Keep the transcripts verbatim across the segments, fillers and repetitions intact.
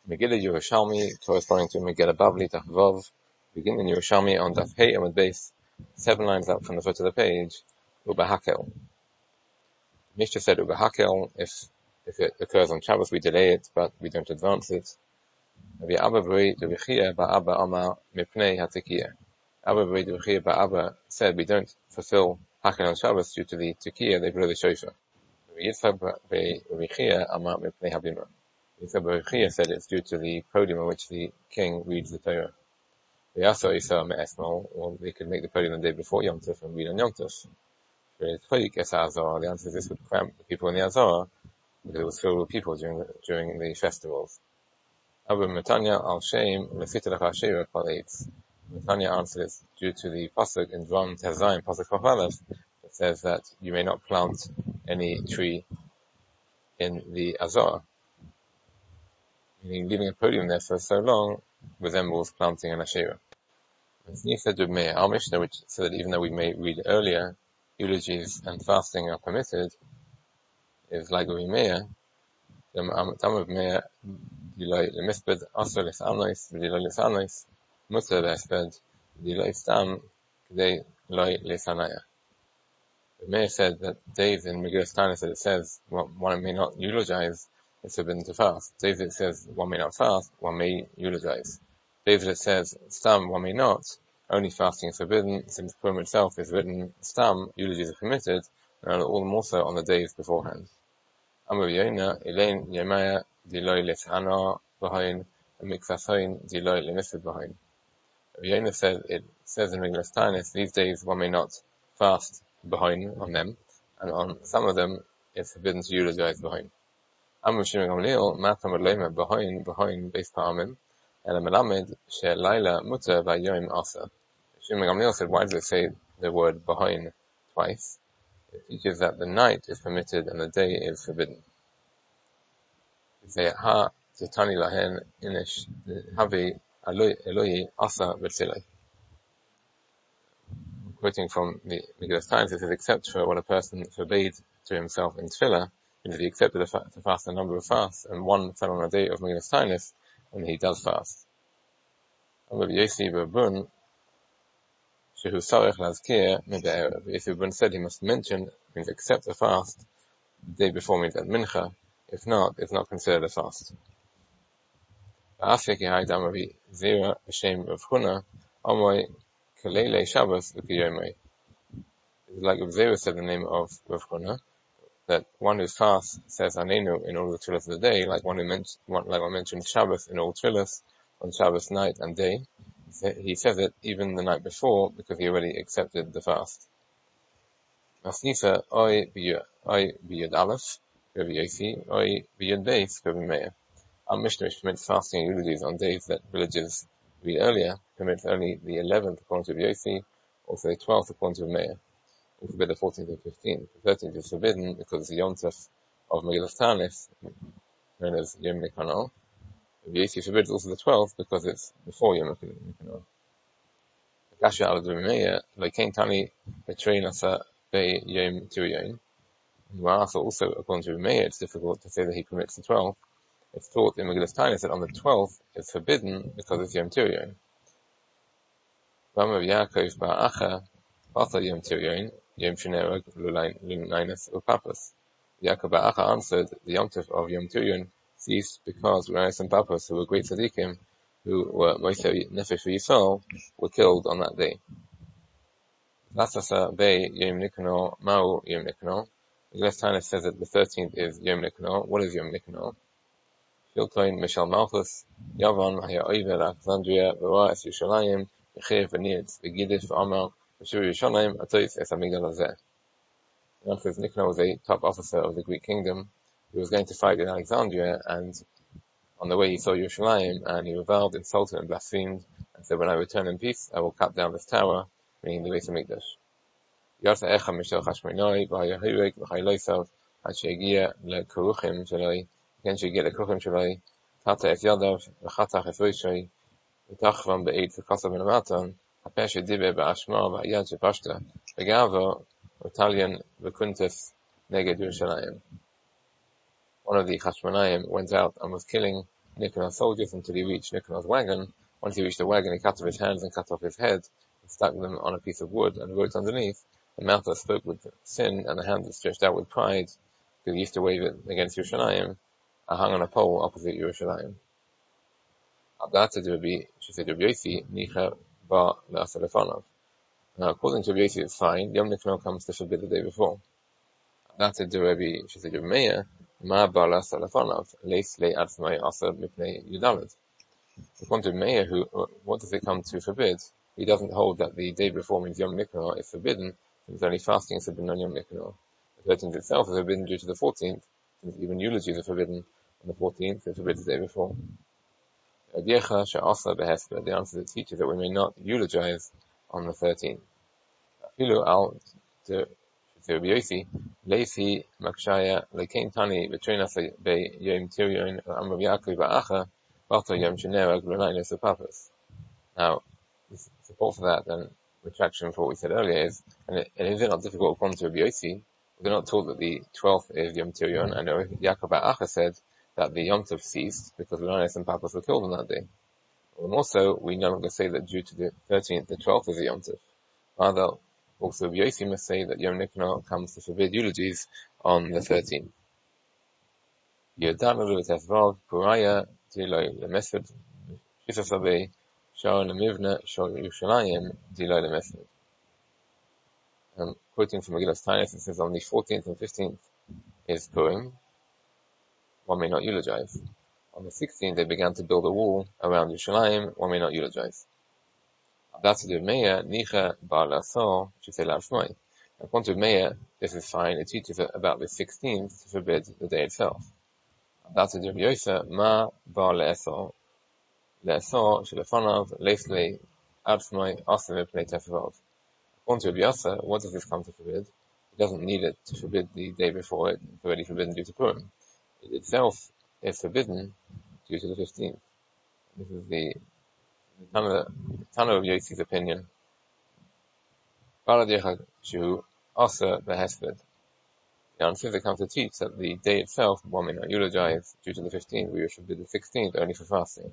Megillah Yerushalmi, corresponding to Megillah Bavli, Daf Vav, beginning Yerushalmi on Daf Hey Amud Beis, seven lines up from the foot of the page, Ubahakel. Mishnah said Ubahakel, if if it occurs on Shabbos, we delay it, but we don't advance it. Rabbi Abba B'rei D'Rechia Ba'Abba Amar Mipnei HaTekiyah. Abba B'rei D'Rechia Ba'Abba said we don't fulfill Hakel on Shabbos due to the Tekiyah, they blow the shofar. Rabbi Yitzchak B'rei D'Rechia Amar Mipnei HaBimah. Yitzchak B'rei D'Rechia said it's due to the podium on which the king reads the Torah. They also Isa Me'esmal, or they could make the podium the day before Yom Tov and read on Yom Tov. The answer is this would cramp the people in the Azara, because it was filled with people during the, during the festivals. Abu Matanya al Shem Lefitah Ashira Palates. Matanya answered it's due to the pasuk in Dvam Tezayim pasuk Chafalev that says that you may not plant any tree in the Azara. Meaning leaving a podium there for so long resembles planting an Ashira. Our Mishnah, which said that even though we may read earlier, eulogies and fasting are permitted, is like Rabbi Meir. The Tam of Meir, Diloi Lemisped, Asr Lisanois, Diloi Lisanois, Mutter Lesped, Diloi Stam, Kdei Loi Lisanaya. Meir said that days in Megillah Tanis that it says one may not eulogize, it's forbidden to fast. Days that it says one may not fast, one may eulogize. Days that it says Stam, one may not, only fasting is forbidden, since the poem itself is written Stam, eulogies are permitted, and all the more so on the days beforehand. Amar Yonah, Elaine Yemaya, Diloi Lisana Bahain, and Miksasoin, Diloi Lemisped Bahain. Yonah said, it says in Megillah Tanis, these days one may not fast behind on them, and on some of them it's forbidden to eulogize behind. Amr Shimon Gamliel, Matam Lema behind behind base Pa'amim, and a Melamed She Laila Mutter Vayom Asa. Shimon Gamliel said, why does it say the word behind twice? It teaches that the night is permitted and the day is forbidden. Say ha Titani Lahen Inish Havi Eloi Asa V'Tzilai. Quoting from the Megillah Tanis, it says, except for what a person forbade to himself in Tefillah, if he accepted to fast a number of fasts, and one fell on a day of Megillah Tanis, and he does fast. Rabbi Yossi B'Bun, Shehu Sarech Lazkir Mibe'erev. Yossi B'Bun said he must mention, means accept a fast, the day before means at Mincha. If not, it's not considered a fast. Ba'afik Yehai Rabbi Zera B'Shem Rav Huna, Amoy Kalele Shabbos V'Kiyomei. It's like Rav Zera said the name of Rav Huna, that one who fasts says Anenu in all the tefillahs of the day, like one who mentioned, like one mentioned Shabbos in all tefillahs on Shabbos night and day. He says it even the night before because he already accepted the fast. Masnifa Oy B'Yud Aleph, Rabbi Yossi, Oy B'Yud Beis, Rabbi Meir. Our Mishnah, which permits fasting and eulogies on days that villages read earlier, permits only the eleventh according to Rabbi Yossi, also the twelfth according to Meir. We forbid the fourteenth and fifteenth. The thirteenth is forbidden because it's the Yom Tov of Megillah Tanis, known as Yom Nikanor. Rabbi Yossi forbids also the twelfth because it's before Yom Nikanor. Kasha al Rabbi Meir, Lokein Tani Betrein Asa Be Yom Turiyon. Also, according to Rabbi Meir, it's difficult to say that he permits the twelfth. It's taught in Megillah Tanis that on the twelfth it's forbidden because it's Yom Turiyon. Rama Yaakov Ba'acha, Bata Yom Turiyon, Yom Shenera Lulinus Upapas. Yaakov Ba'acha answered, the Yom Tov of Yom Turiyon ceased because Lulinus and Papas, who were great tzaddikim, who were Moshe Nefesh Yisrael, were killed on that day. Lasasa Bei Yom Nikanor Ma'u Yom Nikanor. Megillah Tanis says that the thirteenth is Yom Nikanor. What is Yom Nikanor? Shiltoin Mishal Malchus, Yavan Haya Oiver Alexandria, V'Ra Es Yerushalayim, V'Chev V'Nirtz, V'Gidish V'Amar, V'Shur Yerushalayim, Atois Es HaMigdal Hazeh. The answer is Nicanor was a top officer of the Greek kingdom. He was going to fight in Alexandria, and on the way he saw Yerushalayim, and he reviled, insulted, and blasphemed, and said, when I return in peace, I will cut down this tower, meaning the Beis HaMikdash. Yarta Echa Mishel Chashmonai, V'Hayahirek, V'Hayloisav, Ad She'egia Le'Kuruchim Shaloi, Again she get a Kuruchim Shaloi, Tata Es Yadav, V'Chatach Es Roshoi, V'Tachvam Be'ed V'Kasav Ben Amatan, Hapesh Dibe Ba'ashma V'Ayad Shepashta, V'Gavo, V'Talyan V'Kuntis Neged Yerushalayim. One of the Chashmonayim went out and was killing Nicanor's soldiers until he reached Nicanor's wagon. Once he reached the wagon, he cut off his hands and cut off his head, and stuck them on a piece of wood, and wrote underneath, the mouth that spoke with sin, and the hand that stretched out with pride, because he used to wave it against Yerushalayim, are hung on a pole opposite Yerushalayim. Abdata de Rabbi, she said, Rabbi Yossi, Nicha ba le'asalefanov. Now, according to Rabbi Yossi, it's fine. Yom Nicanor comes to forbid the day before. Abdata de Rabbi, she said, Rabbi Meir, ma ba le'asalefanov, leis le'atzmai asa mipnei yudalad. According to Meir, who, what does it come to forbid? He doesn't hold that the day before means Yom Nicanor is forbidden, since only fasting is forbidden on Yom Nicanor. The thirteenth itself is forbidden due to the fourteenth, since even eulogies are forbidden on the fourteenth, it forbids the day before. The answer that teaches that we may not eulogize on the thirteenth. Filu al to Rabbi Yossi, Leisi Makshaya Lekein Tani Betrina Be Yom Tirion Amrav Yaakov Ba'acha Bato Yom Shenera Glonainos Papas. Now, support for that and retraction for what we said earlier is, and it, and is it not difficult according to Rabbi Yossi? We're not told that the twelfth is Yom Tirion, and Yaakov Ba'acha said that the Yom Tov ceased because Glonainos and Papas were killed on that day. And also, we no longer say that due to the thirteenth, the twelfth is a Yom Tov. Rather, also Rabbi Yossi must say that Yom Nicanor comes to forbid eulogies on the thirteenth. Yodanu L'Tesvav Puraya Diloi Lemesed Shisasabe Shor Lemivna Shor Yerushalayim Diloi Lemesed. Um, quoting from Megillas Taanis, it says on the fourteenth and fifteenth is Purim. One may not eulogize. On the sixteenth, they began to build a wall around Yerushalayim. One may not eulogize. That's the Meir, Nicha Bar Lasor, she said La'asmai. According to Meir, this is fine. It teaches about the sixteenth to forbid the day itself. That's the Rabbi Yossi, Ma Bar La'asor, La'asor, Shelefanov, Leisley, Absmai, Asim Pnei Tefavov. According to Rabbi Yossi, what does this come to forbid? It doesn't need it to forbid the day before it. It's already forbidden due to Purim. It itself is forbidden due to the fifteenth. This is the Tana of Yossi's opinion. The answer is it comes to teach that the day itself, one may not eulogize due to the fifteenth, we should do the sixteenth only for fasting.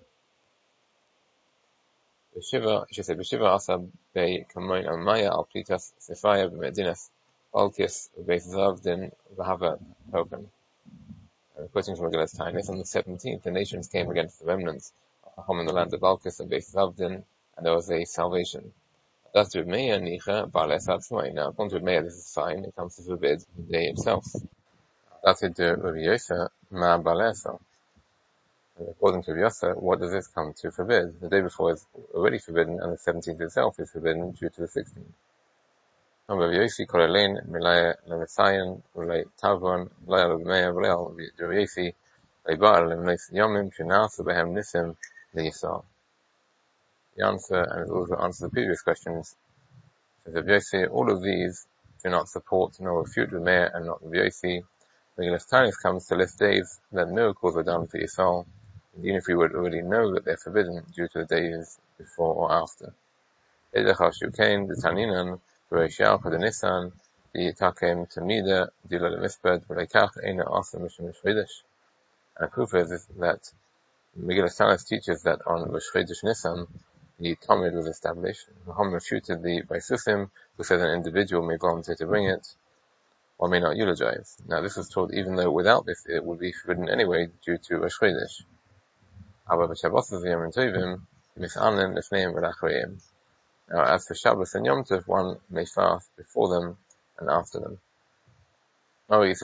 She said, B'shiva asa be kamoin amaya al plitas sefaya b'medinas alkis b'beis zavdin v'hava token. Quoting from Megillas Taanis, on the seventeenth, the nations came against the remnants of Ham in the land of Balkis and Beis Zavdin, and there was a salvation. That's to Meir Nicha Bar Le'atzmai. Now, according to Meir, this is fine. It comes to forbid the day itself. That's to Rabbi Yossi Ma Bar Le'asor. According to Rabbi Yossi, what does this come to forbid? The day before is already forbidden, and the seventeenth itself is forbidden due to the sixteenth. Rabbi Yossi Korelein Milaya Lemesayan Ulay Tavon Laya Lemeya V'Leal Rabbi Yossi Leibar Lemnes Yomim Shenasu Behem Nisim Le'Yisrael. The answer, and it also answers the previous questions, says Rabbi Yossi, all of these do not support nor refute the Meir and not Rabbi Yossi. Megillas Taanis comes to list days that miracles were done for Yisrael, even if we would already know that they're forbidden due to the days before or after. Edechar Shukain, the Taninan, V'Reishal Chadanissan, the Takem Tamida, Dila Lemisped, V'Leikach Eina Asa Mishum Shridish. And the proof is that Megillas Taanis teaches that on Rosh Chodesh Nisan, the Talmud was established. Muhammad refuted the Baisusim, who said an individual may volunteer to bring it, or may not eulogize. Now this was taught even though without this it would be forbidden anyway due to Rosh Chodesh. However, Shabbos and Yom Tovim, Mis'anen Lefneim V'Lachreim. Now, as for Shabbos and Yom Tov, one may fast before them and after them. Why are you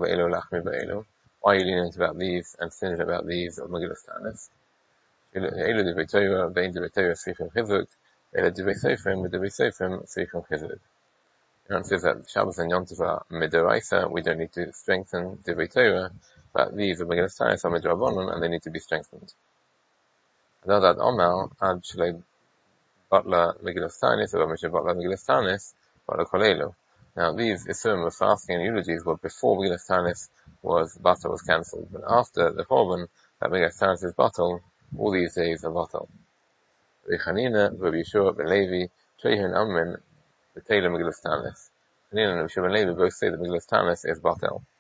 lenient about these and sinning about these of Megillas Taanis? Elu divrei Torah, ve'in divrei Torah tzrichim chizuk, elu divrei Sofrim, v'divrei Sofrim tzrichim chizuk. The answer is that Shabbos and Yom Tov are midoraisa, we don't need to strengthen divrei Torah, but these of Megillas Taanis are midrabanan, and they need to be strengthened. Adad Omar, ad shalei Batla Megillas Taanis, or Mishnah Batla Megillas Taanis, Batla Kolelu. Now these Isurim of fasting and eulogies were before Megillas Taanis was Batal was cancelled, but after the Chorban that Megillas Taanis is Batal, all these days are Batal. Rechanina, Rabbi Yeshua ben Levi, Trehun Amrin, the Taylor Megillas Taanis. Chanina and Rabbi Yeshua ben Levi both say that Megillas Taanis is Batal.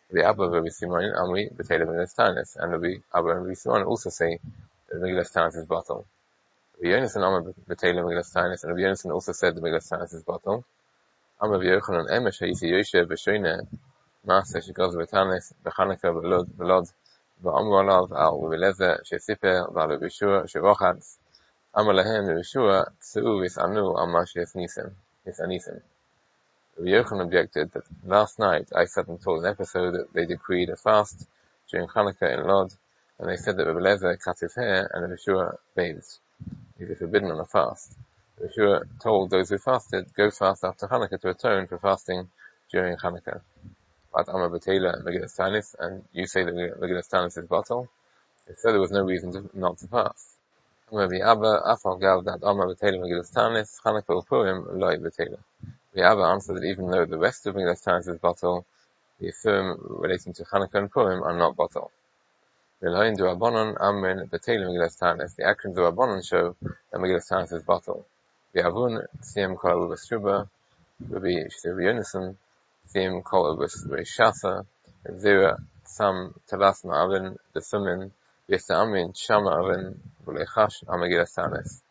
The Abba of Rabbi Simon Amri B'Teilah Megillas Tanis, and Rabbi Abba and Rabbi Simon also say that Megillas Tanis is bottle. Rabbi Yonasan Amar B'Teilah Megillas Tanis, and Rabbi Yonasan also said that Megillas Tanis is bottle. Amar Rabbi Yochanan Emesh Hayisi Yoshev B'Shoineh Maaseh Shegoz B'Tanis B'Chanukah B'Lod B'Lod B'Amru Alav Al Rabbi Shesiper B'Al Rabbi Yeshua Shevochatz Amar Lahem Rabbi Yeshua Tzeu V'Sanu Al Ma She'Esnisim Yisanisim. Rabbi Yochanan objected that last night I sat and told an episode that they decreed a fast during Chanukah in Lod, and they said that Rabbi Lezer cut his hair and Rabbi Yeshua bathed. He was forbidden on a fast. Rabbi Yeshua told those who fasted, go fast after Chanukah to atone for fasting during Chanukah. But Amar B'Teilah Megillas Tanis, and you say that Megillas Tanis is bottle? If so, there was no reason to, not to fast. Rabbi Abba Afal Gal that Amar B'Teilah Megillas Tanis, Chanukah Upurim Loi B'Teilah. The Abba answered that even though the rest of Megillas Tanis is bottle, the Isurim relating to Chanukah and Purim are not bottle. V'loin du Rabbanon Amrin B'Teilah Megillas Tanis. The actions of Rabbanon show that Megillas Tanis is bottle. The Avun Siyam Kol Ubas Shuba, Rabbi Yonasan Siyam Kol Ubas Shasa, Zera Sam Talas Ma'avin B'Sumin V'Yesta Amrin Shama Avin V'Leichash Megillas Tanis.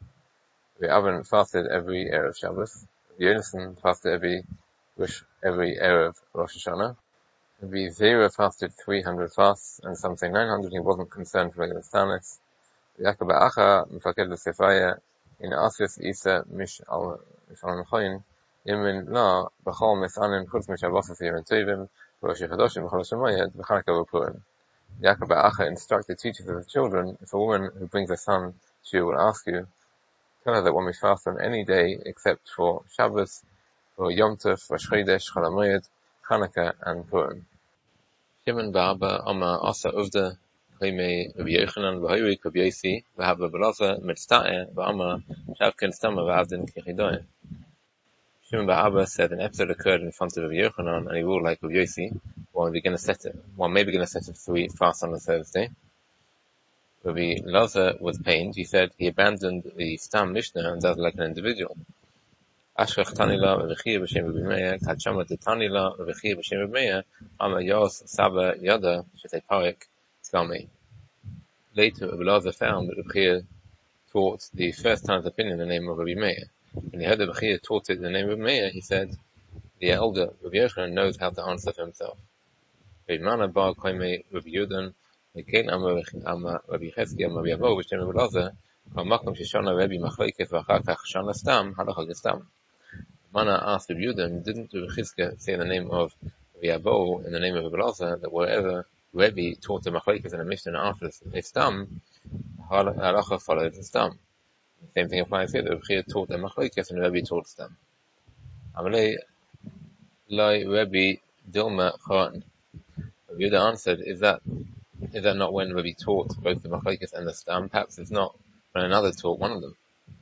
The Avun fasted every Erev Shabbos. Yonasan fasted every every Erev Rosh Hashanah. Rabbi Zera fasted three hundred fasts, and some say nine hundred. He wasn't concerned for Megillas Tanis. Yaakov Acha Mefaked L'Sefaya in Asis Isa Mish Al Mishal Mechoyin Yemin La B'Chol Misanim Chutz Mishavosas Yemin Tovim Rosh Chadoshim B'Chol Shemoyed B'Chanukah V'Purim. Yaakov Acha instructed teachers of the children, if a woman who brings a son to you will ask you, tell her that when we fast on any day except for Shabbos, for Yom Tov, Rosh Chodesh, Chol HaMoed, Chanukah, and Purim. Shimon Ba'Abba Amar Asa Uvda Choymei Rabbi Yochanan V'Hoyrik Rabbi Yosi V'Habba B'Laza Mitzta'eh V'Amar Shavken Stama V'Avdin Kichidoy. Shimon Ba'Abba said an episode occurred in front of Rabbi Yochanan, and he ruled like Rabbi Yosi, while began a set it, while maybe going to set it three fasts on a Thursday. Rabbi Laza was pained. He said he abandoned the Stam Mishnah and does like an individual. Ashkach Tanila V'Chiyah B'Shem Rabbi Meir Kachama Tanila V'Chiyah B'Shem Rabbi Meir Ama Yos Saba Yada Shetei Parik Tzami. Later, Rabbi Laza found that Rabbi taught the first time's opinion in the name of Rabbi Meir. When he heard that Rabbi taught it in the name of Rabbi Meir, he said, the elder Rabbi Yochanan knows how to answer for himself. Rabbi Mana Bar Koimei Rabbi Yudan Again Ama Rabbi Chesky Ama Rabbi Abo B'Shem Rabbi Laza Kamakom Shishana Rabbi Machlekes V'Achakach Shana Stam Halacha Gestam. Mana asked Rabbi Yudan, didn't Rabbi Chizkiah say in the name of Rabbi Abo, in the name of Rabbi Laza, that wherever Rabbi taught the Machlekes in a Mishnah after a Stam, Halacha follows the Stam. The same thing applies here, that Rabbi taught the Machlekes and Rabbi taught Stam. Amalei Lai Rabbi Dilma Choran. Rabbi Yudan answered, is that is that not when Rabbi taught both the Machlekes and the Stam? Perhaps it's not when another taught one of them.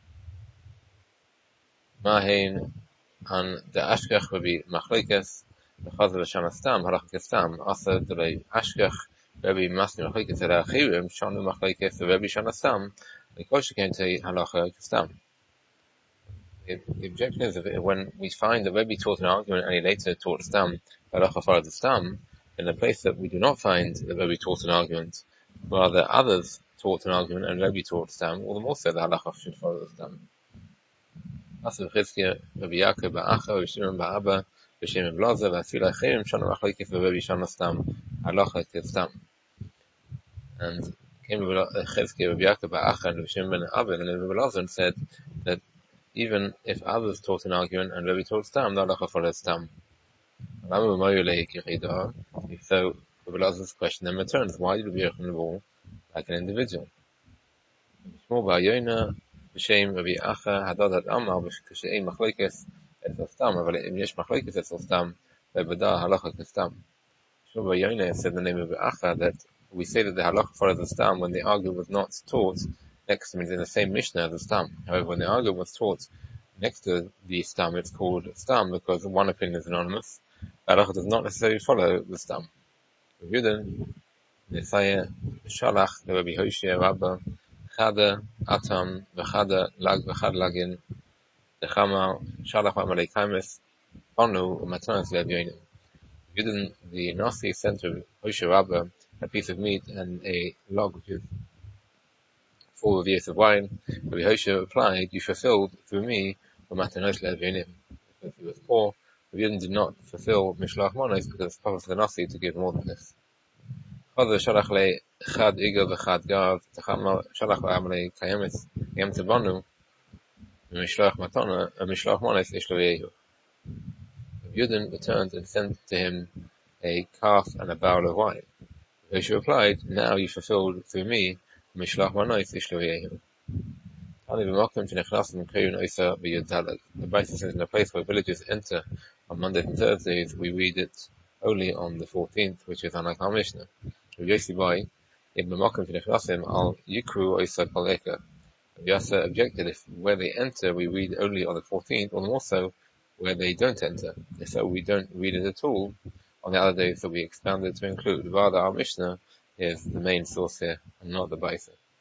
Mahein an the Ashkach Rabbi Machlekes B'Chaz V'Shana Stam Halacha Stam Asa D'Rei Ashkach Rabbi Masni Machlekes Erachirim Shanu Machlekes Rabbi Shana Stam L'Kol Sheken Tei Halacha Stam. The objection is that when we find that Rabbi taught an argument and he later taught Stam, Halacha follows the Stam, in a place that we do not find that Rabbi taught an argument, rather others taught an argument and Rabbi taught Stam, all the more so the Halacha should follow the Stam. Asa Chizkiah Rabbi Yaakov Ba'acha Rabbi Shimon Ba'Abba B'Shem Rabbi Laza V'Afil Achirim Shana Machlekes Rabbi Shana Stam Halacha Stam. And came Chizkiah Rabbi Yaakov Ba'acha and Rabbi Shimon Ba'Abba and Rabbi Laza and said that even if others taught an argument and Rabbi taught Stam, the Halacha follows Stam. If so, Rabbi Laza's question then returns, why did Rabbi Yochanan rule like an individual? Shmuel Bar Yonah B'Shem Rabbi Acha Hadadat Amar B'Shem Machlekes Etzel Stam, אבל אם יש מחלוקת אצל סתם, בוודאי הלכה כסתם. Shmuel Bar Yonah said in the name of Rabbi Acha that we say that the halacha follows the Stam when the argument was not taught next to me in the same Mishnah as the Stam. However, when the argument was taught next to the Stam, it's called Stam because one opinion is anonymous. The halacha does not necessarily follow the Stam. Rabbi Yudan, Nesaya, Shalach, the Rabbi Hoshea Rabbah, Chada, Atam, V'Chada, Lag, V'Chad Lagin, the Chama, Shalach, V'Amalei Kaimes, Onu, Matanas, Rabbi Yonim. Yudin, the Nasi sent to Moshe Rabbah a piece of meat and a log which is full of years of wine. Rabbi Hoshea replied, "You fulfilled through me Matanot le'Avionim." Because he was poor, Rabbi Yudin did not fulfill Mishloach Manos because it's proper for the Nasi to give more than this. Father Shalach le Chad Igel v'Chad Gav Tachama Shalach le'Amle Kayemis Yem Tzabanu Mishloach Matana and Mishloach Manos Ishlo Yehu. Yudin returned and sent to him a calf and a barrel of wine. Hoshea replied, "Now you fulfilled through me Mishloach Manos Ishlo Yehu." The Bible says in a place where villagers enter on Mondays and Thursdays, we read it only on the fourteenth, which is unlike our Mishnah. Yossi al Yikru Oisa Koleka. Yasa objected, if where they enter we read only on the fourteenth, or more so where they don't enter, so we don't read it at all on the other days that we expanded to include. Rather, our Mishnah is the main source here, and not the Bible.